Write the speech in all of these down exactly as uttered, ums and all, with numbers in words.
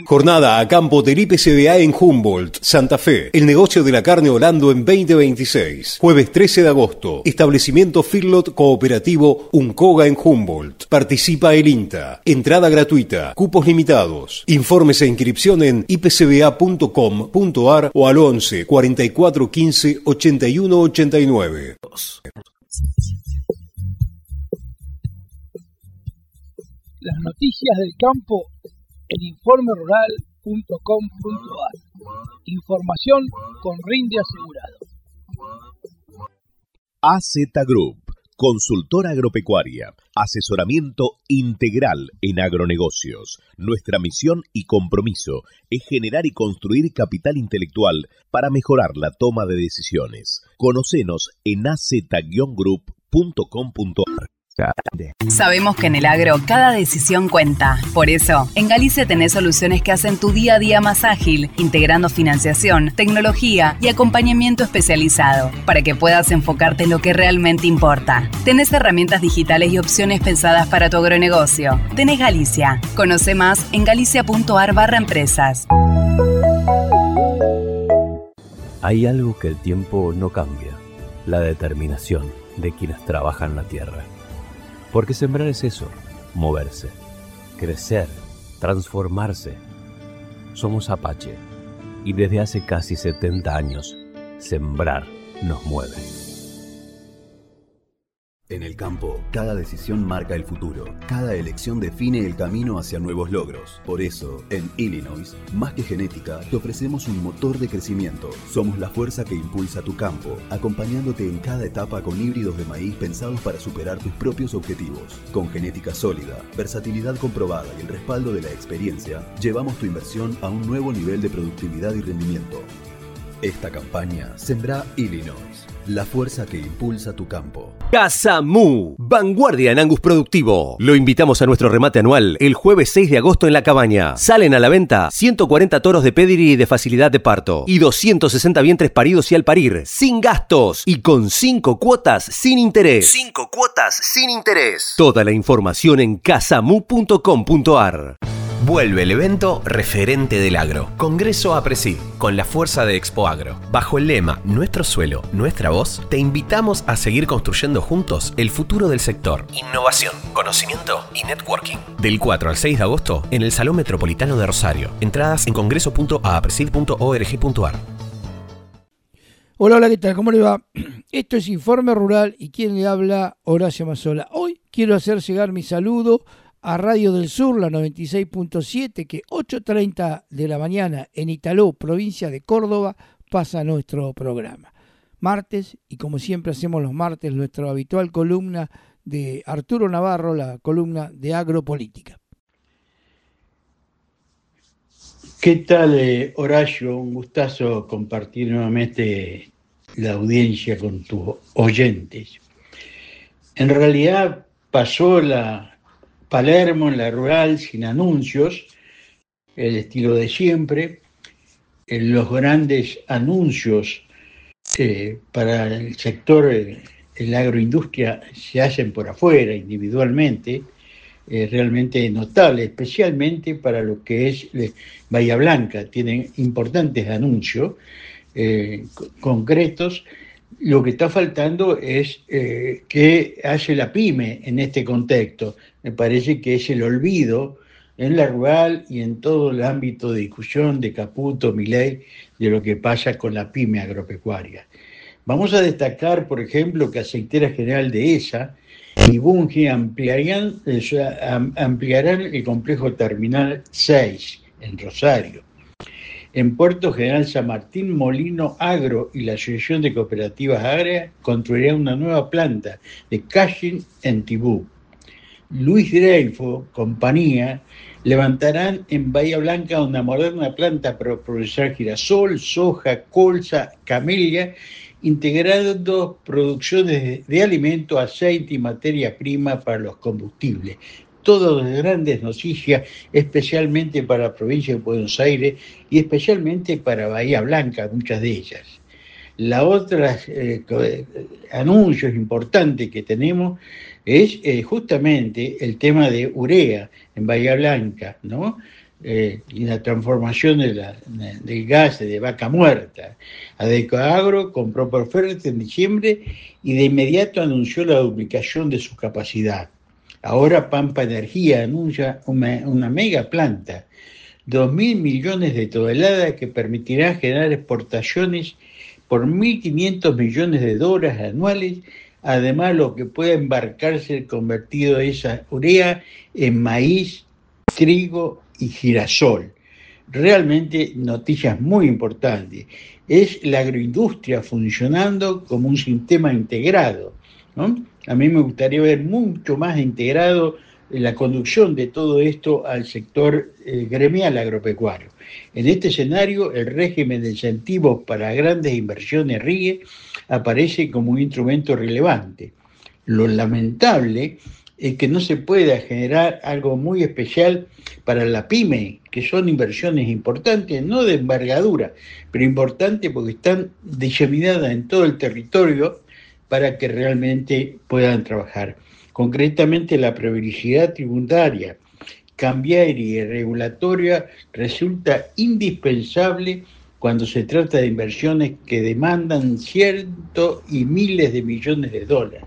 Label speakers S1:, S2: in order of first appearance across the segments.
S1: Jornada a campo del I P C B A en Humboldt, Santa Fe. El negocio de la carne Orlando en veinte veintiséis. Jueves trece de agosto. Establecimiento Feedlot Cooperativo Uncoga en Humboldt. Participa el INTA. Entrada gratuita. Cupos limitados. Informes e inscripción en i p c b a punto com punto a r o al once cuarenta y cuatro quince ochenta y uno ochenta y nueve.
S2: Las noticias del campo en informe rural punto com punto a r. Información con rinde asegurado.
S3: A Z Group, consultora agropecuaria, asesoramiento integral en agronegocios. Nuestra misión y compromiso es generar y construir capital intelectual para mejorar la toma de decisiones. Conocenos en a z group punto com punto a r.
S4: Sabemos que en el agro cada decisión cuenta. Por eso, en Galicia tenés soluciones que hacen tu día a día más ágil, integrando financiación, tecnología y acompañamiento especializado, para que puedas enfocarte en lo que realmente importa. Tenés herramientas digitales y opciones pensadas para tu agronegocio. Tenés Galicia. Conoce más en galicia punto a r barra empresas.
S5: Hay algo que el tiempo no cambia: la determinación de quienes trabajan la tierra. Porque sembrar es eso, moverse, crecer, transformarse. Somos Apache y desde hace casi setenta años, sembrar nos mueve.
S6: En el campo, cada decisión marca el futuro. Cada elección define el camino hacia nuevos logros. Por eso, en Illinois, más que genética, te ofrecemos un motor de crecimiento. Somos la fuerza que impulsa tu campo, acompañándote en cada etapa con híbridos de maíz pensados para superar tus propios objetivos. Con genética sólida, versatilidad comprobada y el respaldo de la experiencia, llevamos tu inversión a un nuevo nivel de productividad y rendimiento. Esta campaña Sembra Illinois, la fuerza que impulsa tu campo.
S1: Casa Mu, vanguardia en Angus productivo. Lo invitamos a nuestro remate anual el jueves seis de agosto en La Cabaña. Salen a la venta ciento cuarenta toros de pedigree y de facilidad de parto y doscientos sesenta vientres paridos y al parir, sin gastos y con cinco cuotas sin interés.
S7: cinco cuotas sin interés.
S1: Toda la información en casamu punto com punto a r.
S7: Vuelve el evento referente del agro, Congreso APRESID, con la fuerza de Expo Agro. Bajo el lema Nuestro suelo, nuestra voz, te invitamos a seguir construyendo juntos el futuro del sector. Innovación, conocimiento y networking. Del cuatro al seis de agosto en el Salón Metropolitano de Rosario. Entradas en congreso punto apresid punto org punto a r.
S2: Hola, hola, ¿qué tal? ¿Cómo le va? Esto es Informe Rural y quien le habla, Horacio Mazzola. Hoy quiero hacer llegar mi saludo a Radio del Sur, la noventa y seis punto siete, que ocho y treinta de la mañana en Italó, provincia de Córdoba, pasa nuestro programa. Martes, y como siempre hacemos los martes, nuestra habitual columna de Arturo Navarro, la columna de Agropolítica.
S8: ¿Qué tal, eh, Horacio? Un gustazo compartir nuevamente la audiencia con tus oyentes. En realidad pasó la Palermo en la rural sin anuncios, el estilo de siempre. En los grandes anuncios eh, para el sector, eh, el agroindustria, se hacen por afuera, individualmente, eh, realmente notable, especialmente para lo que es eh, Bahía Blanca. Tienen importantes anuncios eh, c- concretos. Lo que está faltando es eh, qué hace la pyme en este contexto. Me parece que es el olvido en la rural y en todo el ámbito de discusión de Caputo, Milei, de lo que pasa con la pyme agropecuaria. Vamos a destacar, por ejemplo, que Aceitera General Dehesa y Bunge ampliarán, eh, ampliarán el complejo terminal seis en Rosario. En Puerto General San Martín, Molino Agro y la Asociación de Cooperativas Agrarias construirán una nueva planta de cashing en Tibú. Luis Dreyfus, compañía, levantarán en Bahía Blanca una moderna planta para procesar girasol, soja, colza, camelia, integrando producciones de, de alimento, aceite y materia prima para los combustibles. Todas grandes noticias, especialmente para la provincia de Buenos Aires y especialmente para Bahía Blanca, muchas de ellas. La otra eh, anuncios importantes que tenemos es eh, justamente el tema de urea en Bahía Blanca, ¿no? eh, y la transformación de la, de, del gas de vaca muerta. Adecoagro compró por Ferret en diciembre y de inmediato anunció la duplicación de su capacidad. Ahora Pampa Energía anuncia una, una mega planta, dos mil millones de toneladas que permitirá generar exportaciones por mil quinientos millones de dólares anuales, además lo que pueda embarcarse convertido esa urea en maíz, trigo y girasol. Realmente noticias muy importantes. Es la agroindustria funcionando como un sistema integrado, ¿no? A mí me gustaría ver mucho más integrado la conducción de todo esto al sector eh, gremial agropecuario. En este escenario, el régimen de incentivos para grandes inversiones R I E aparece como un instrumento relevante. Lo lamentable es que no se pueda generar algo muy especial para la pyme, que son inversiones importantes, no de envergadura, pero importantes porque están diseminadas en todo el territorio para que realmente puedan trabajar. Concretamente, la previsibilidad tributaria, cambiaria y regulatoria resulta indispensable cuando se trata de inversiones que demandan cientos y miles de millones de dólares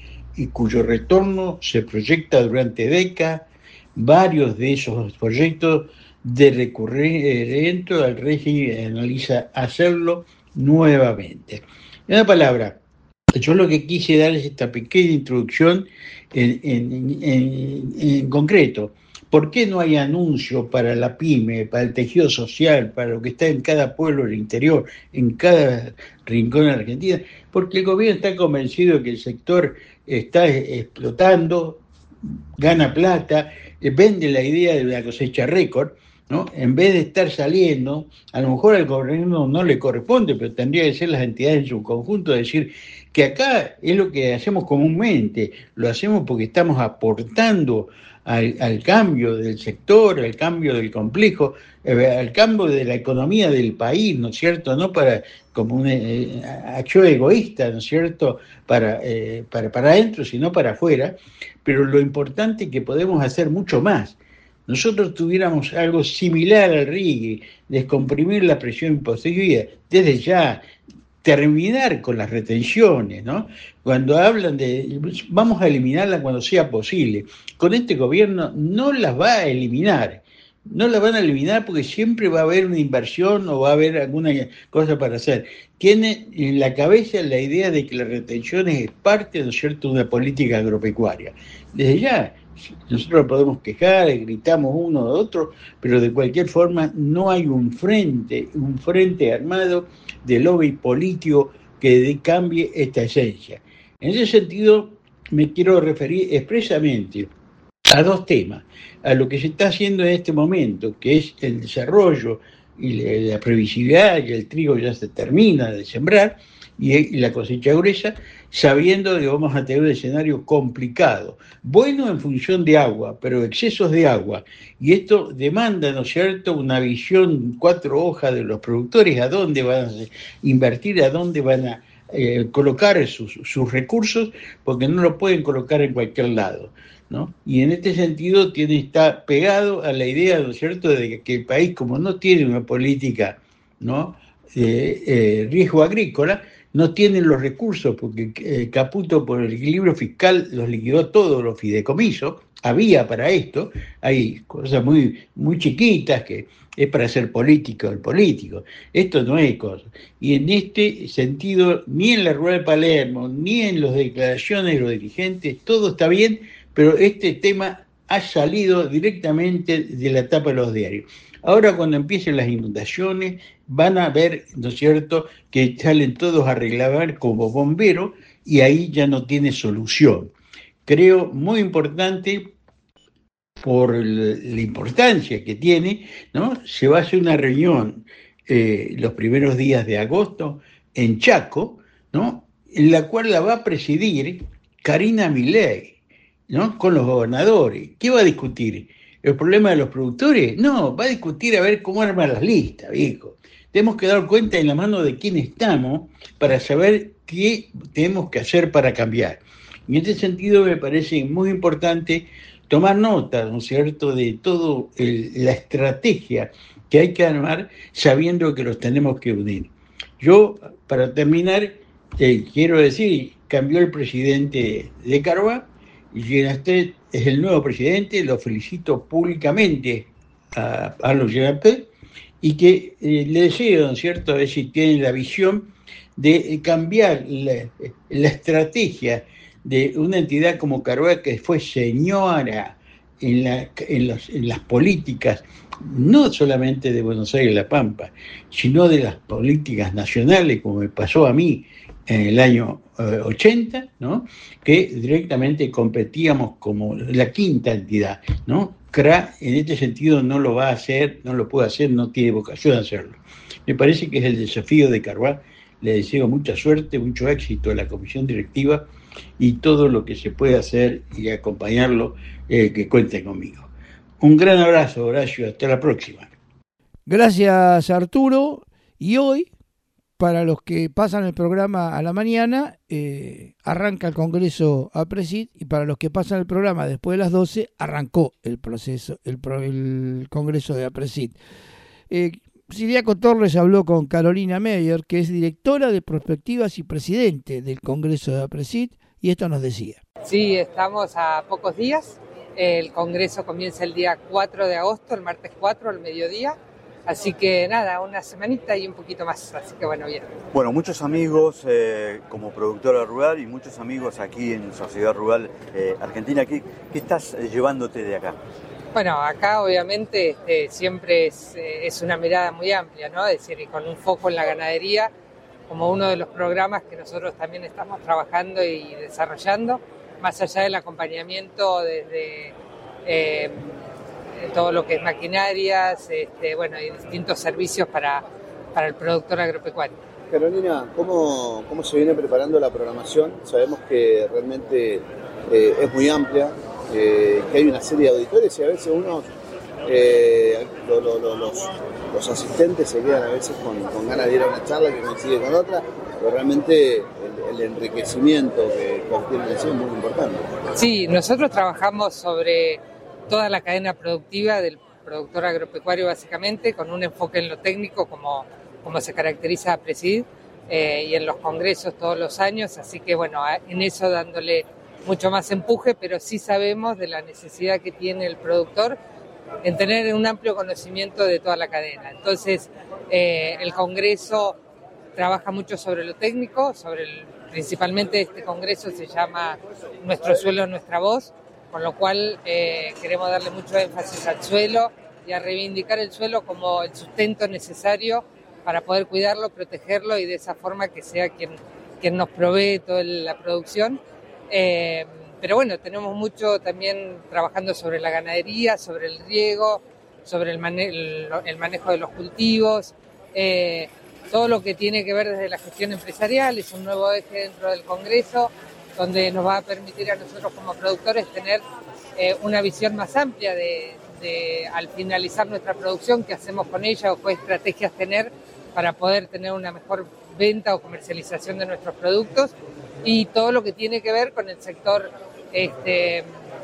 S8: y cuyo retorno se proyecta durante décadas. Varios de esos proyectos de recurrimiento al régimen analiza hacerlo nuevamente. En una palabra, yo lo que quise dar es esta pequeña introducción en, en, en, en concreto. ¿Por qué no hay anuncio para la pyme, para el tejido social, para lo que está en cada pueblo del interior, en cada rincón de Argentina? Porque el gobierno está convencido que el sector está explotando, gana plata, vende la idea de la cosecha récord, ¿no? En vez de estar saliendo, a lo mejor al gobierno no le corresponde, pero tendría que ser las entidades en su conjunto, decir que acá es lo que hacemos comúnmente, lo hacemos porque estamos aportando al, al cambio del sector, al cambio del complejo, eh, al cambio de la economía del país, ¿no es cierto? No para como una eh, acción egoísta, ¿no es cierto?, para, eh, para, para adentro, sino para afuera, pero lo importante es que podemos hacer mucho más. Nosotros tuviéramos algo similar al R I E, descomprimir la presión impositiva, desde ya, terminar con las retenciones, ¿no? Cuando hablan de, vamos a eliminarlas cuando sea posible, con este gobierno no las va a eliminar, no las van a eliminar porque siempre va a haber una inversión o va a haber alguna cosa para hacer. Tiene en la cabeza la idea de que las retenciones es parte, ¿no es cierto?, de una política agropecuaria. Desde ya, nosotros podemos quejar, gritamos uno a otro, pero de cualquier forma no hay un frente, un frente armado de lobby político que cambie esta esencia. En ese sentido, me quiero referir expresamente a dos temas, a lo que se está haciendo en este momento, que es el desarrollo y la previsibilidad, y el trigo ya se termina de sembrar, y la cosecha gruesa, sabiendo que vamos a tener un escenario complicado, bueno en función de agua, pero excesos de agua, y esto demanda, ¿no es cierto?, una visión cuatro hojas de los productores, a dónde van a invertir, a dónde van a eh, colocar sus, sus recursos, porque no lo pueden colocar en cualquier lado, ¿no? Y en este sentido tiene, está pegado a la idea, ¿no es cierto?, de que el país, como no tiene una política, ¿no?, de eh, riesgo agrícola, no tienen los recursos, porque eh, Caputo, por el equilibrio fiscal, los liquidó todos los fideicomisos. Había para esto, hay cosas muy, muy chiquitas que es para ser político el político. Esto no es cosa. Y en este sentido, ni en la Rural Palermo, ni en las declaraciones de los dirigentes, todo está bien, pero este tema ha salido directamente de la tapa de los diarios. Ahora, cuando empiecen las inundaciones, van a ver, ¿no es cierto?, que salen todos a reclamar como bomberos y ahí ya no tiene solución. Creo muy importante, por la importancia que tiene, ¿no?, se va a hacer una reunión eh, los primeros días de agosto en Chaco, ¿no?, en la cual la va a presidir Karina Milei, ¿no?, con los gobernadores. ¿Qué va a discutir? ¿El problema de los productores? No, va a discutir a ver cómo armar las listas, viejo. Tenemos que dar cuenta en la mano de quién estamos para saber qué tenemos que hacer para cambiar. Y en este sentido me parece muy importante tomar nota, ¿no es cierto?, de toda la estrategia que hay que armar sabiendo que los tenemos que unir. Yo, para terminar, eh, quiero decir, cambió el presidente de Carva, y Ginastet es el nuevo presidente, lo felicito públicamente a Pablo Ginastet, y que eh, le deseo, ¿no es cierto?, a ver si tienen la visión de cambiar la, la estrategia de una entidad como Carva, que fue señora en, la, en, los, en las políticas, no solamente de Buenos Aires y La Pampa, sino de las políticas nacionales, como me pasó a mí en el año eh, ochenta, ¿no?, que directamente competíamos como la quinta entidad, ¿no? C R A en este sentido no lo va a hacer, no lo puede hacer, no tiene vocación de hacerlo. Me parece que es el desafío de Carva. Le deseo mucha suerte, mucho éxito a la comisión directiva y todo lo que se puede hacer y acompañarlo, eh, que cuente conmigo. Un gran abrazo, Horacio, hasta la próxima.
S2: Gracias, Arturo. Y hoy, para los que pasan el programa a la mañana, eh, arranca el Congreso APRESID, y para los que pasan el programa después de las doce, arrancó el proceso, el, el Congreso de APRESID. Eh, Ciriaco Torres habló con Carolina Meyer, que es directora de Prospectivas y presidente del Congreso de APRESID, y esto nos decía.
S9: Sí, estamos a pocos días. El Congreso comienza el día cuatro de agosto, el martes cuatro, al mediodía. Así que nada, una semanita y un poquito más, así que bueno, bien.
S10: Bueno, muchos amigos eh, como productora rural y muchos amigos aquí en Sociedad Rural eh, Argentina. ¿Qué, qué estás eh, llevándote de acá?
S9: Bueno, acá obviamente este, siempre es, eh, es una mirada muy amplia, ¿no? Es decir, y con un foco en la ganadería, como uno de los programas que nosotros también estamos trabajando y desarrollando, más allá del acompañamiento desde eh, todo lo que es maquinarias, este, bueno, y distintos servicios para, para el productor agropecuario.
S11: Carolina, ¿cómo, cómo se viene preparando la programación? Sabemos que realmente eh, es muy amplia, eh, que hay una serie de auditores y a veces unos, eh, lo, lo, lo, los, los asistentes se quedan a veces con, con ganas de ir a una charla que coincide con otra, pero realmente el, el enriquecimiento que contiene es muy importante. Sí,
S9: nosotros trabajamos sobre toda la cadena productiva del productor agropecuario básicamente, con un enfoque en lo técnico como, como se caracteriza a APRESID, eh, y en los congresos todos los años, así que bueno, en eso dándole mucho más empuje, pero sí sabemos de la necesidad que tiene el productor en tener un amplio conocimiento de toda la cadena. Entonces, eh, el Congreso trabaja mucho sobre lo técnico, sobre el, principalmente este Congreso se llama Nuestro Suelo, Nuestra Voz, con lo cual eh, queremos darle mucho énfasis al suelo y a reivindicar el suelo como el sustento necesario para poder cuidarlo, protegerlo y de esa forma que sea quien, quien nos provee toda la producción. Eh, pero bueno, tenemos mucho también trabajando sobre la ganadería, sobre el riego, sobre el, mane- el, el manejo de los cultivos, eh, todo lo que tiene que ver desde la gestión empresarial. Es un nuevo eje dentro del Congreso, donde nos va a permitir a nosotros como productores tener eh, una visión más amplia de, de, al finalizar nuestra producción, qué hacemos con ella o qué estrategias tener para poder tener una mejor venta o comercialización de nuestros productos, y todo lo que tiene que ver con el sector este,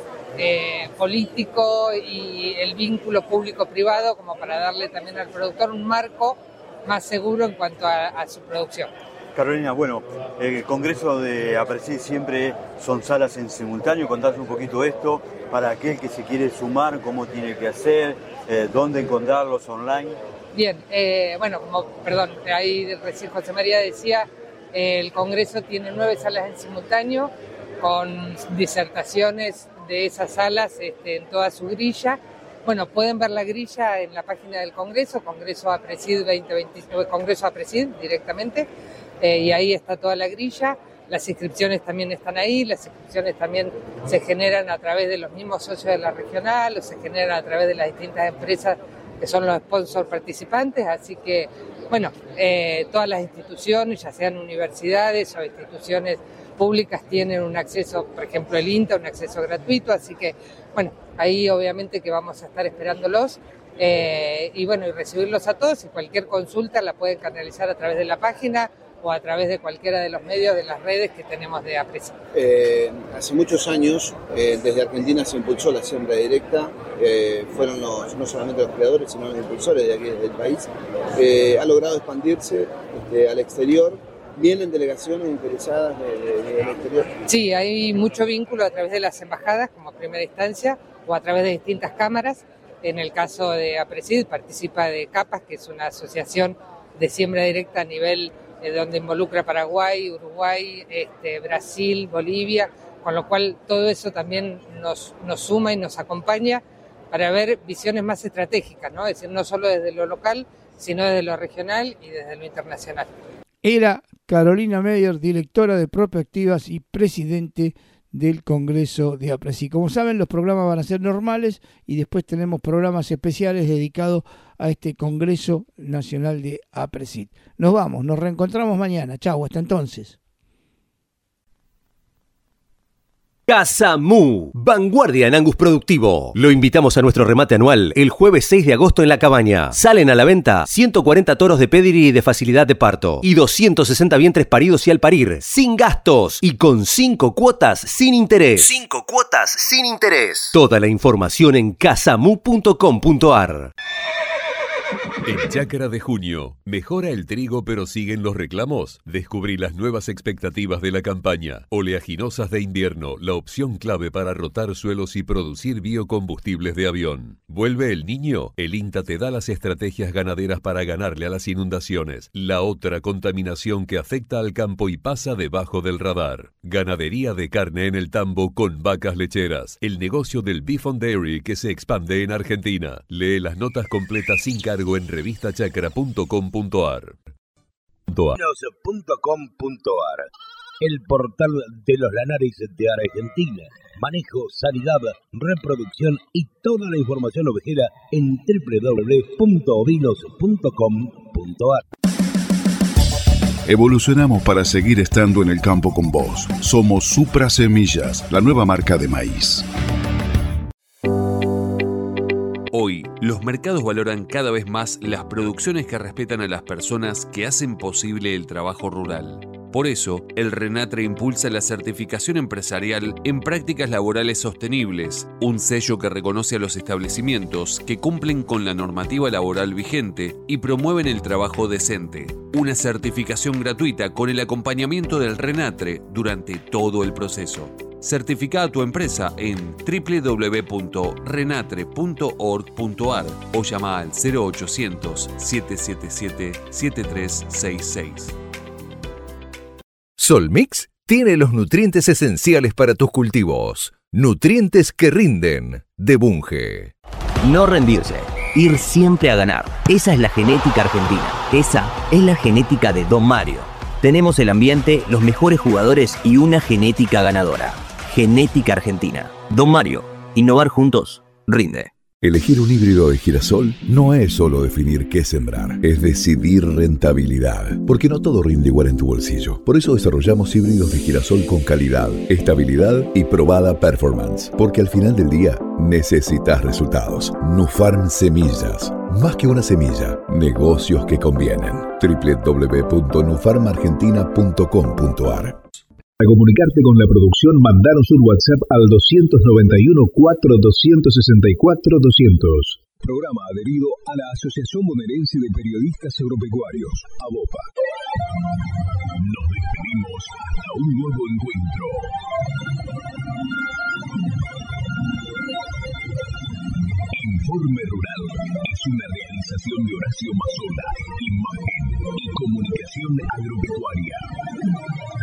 S9: eh, político y el vínculo público-privado, como para darle también al productor un marco más seguro en cuanto a, a su producción.
S10: Carolina, bueno, el Congreso de APRESID siempre son salas en simultáneo. Contás un poquito esto para aquel que se quiere sumar, cómo tiene que hacer, eh, dónde encontrarlos online.
S9: Bien, eh, bueno, como, perdón, ahí recién José María decía, eh, el Congreso tiene nueve salas en simultáneo, con disertaciones de esas salas este, en toda su grilla. Bueno, pueden ver la grilla en la página del Congreso, Congreso APRESID veinte veintinueve, Congreso APRESID directamente, eh, y ahí está toda la grilla. Las inscripciones también están ahí, las inscripciones también se generan a través de los mismos socios de la regional, o se generan a través de las distintas empresas que son los sponsors participantes, así que, bueno, eh, todas las instituciones, ya sean universidades o instituciones públicas, tienen un acceso, por ejemplo el INTA, un acceso gratuito, así que, bueno, ahí obviamente que vamos a estar esperándolos, eh, y bueno, y recibirlos a todos, y cualquier consulta la pueden canalizar a través de la página o a través de cualquiera de los medios de las redes que tenemos de APRESID.
S11: Eh, hace muchos años, eh, desde Argentina se impulsó la siembra directa, eh, fueron los, no solamente los creadores, sino los impulsores de aquí del país. Eh, ha logrado expandirse este, al exterior. ¿Vienen delegaciones interesadas de, de, de, del exterior?
S9: Sí, hay mucho vínculo a través de las embajadas como primera instancia o a través de distintas cámaras. En el caso de APRESID participa de CAPAS, que es una asociación de siembra directa a nivel eh, donde involucra Paraguay, Uruguay, este, Brasil, Bolivia, con lo cual todo eso también nos, nos suma y nos acompaña para ver visiones más estratégicas, ¿no? Es decir, no solo desde lo local, sino desde lo regional y desde lo internacional.
S2: Era Carolina Meyer, directora de Prospectivas y presidente del Congreso de APRESID. Como saben, los programas van a ser normales y después tenemos programas especiales dedicados a este Congreso Nacional de APRESID. Nos vamos, nos reencontramos mañana. Chau, hasta entonces.
S7: Casamú, vanguardia en Angus productivo. Lo invitamos a nuestro remate anual el jueves seis de agosto en La Cabaña. Salen a la venta ciento cuarenta toros de pedigree y de facilidad de parto y doscientos sesenta vientres paridos y al parir, sin gastos y con cinco cuotas sin interés.
S12: cinco cuotas sin interés.
S7: Toda la información en casamú punto com punto ar.
S3: En Chácara de Junio, ¿mejora el trigo pero siguen los reclamos? Descubrí las nuevas expectativas de la campaña. Oleaginosas de invierno, la opción clave para rotar suelos y producir biocombustibles de avión. ¿Vuelve el niño? El INTA te da las estrategias ganaderas para ganarle a las inundaciones. La otra contaminación que afecta al campo y pasa debajo del radar. Ganadería de carne en el tambo con vacas lecheras. El negocio del Beef on Dairy que se expande en Argentina. Lee las notas completas sin cargo en revista chacra punto com punto ar.
S13: punto com punto ar, el portal de los lanares de Argentina. Manejo, sanidad, reproducción y toda la información ovejera en doble u doble u doble u punto ovinos punto com punto ar.
S14: Evolucionamos para seguir estando en el campo con vos. Somos Supra Semillas, la nueva marca de maíz.
S15: Hoy, los mercados valoran cada vez más las producciones que respetan a las personas que hacen posible el trabajo rural. Por eso, el RENATRE impulsa la certificación empresarial en prácticas laborales sostenibles, un sello que reconoce a los establecimientos que cumplen con la normativa laboral vigente y promueven el trabajo decente. Una certificación gratuita con el acompañamiento del RENATRE durante todo el proceso. Certifica a tu empresa en doble u doble u doble u punto renatre punto org punto ar o llama al cero ochocientos, siete siete siete, siete tres seis seis.
S16: Solmix tiene los nutrientes esenciales para tus cultivos. Nutrientes que rinden, de Bunge.
S17: No rendirse, ir siempre a ganar. Esa es la genética argentina. Esa es la genética de Don Mario. Tenemos el ambiente, los mejores jugadores y una genética ganadora. Genética Argentina. Don Mario, innovar juntos, rinde.
S18: Elegir un híbrido de girasol no es solo definir qué sembrar, es decidir rentabilidad, porque no todo rinde igual en tu bolsillo. Por eso desarrollamos híbridos de girasol con calidad, estabilidad y probada performance, porque al final del día necesitas resultados. Nufarm Semillas, más que una semilla, negocios que convienen. doble u doble u doble u punto nufarm argentina punto com punto ar.
S19: Para comunicarte con la producción, mandanos un WhatsApp al dos nueve uno, cuatro dos seis cuatro, doscientos. Programa adherido a la Asociación Bonaerense de Periodistas Agropecuarios, ABOPA. Nos despedimos hasta un nuevo encuentro. Informe Rural es una realización de Horacio Mazola, imagen y comunicación agropecuaria.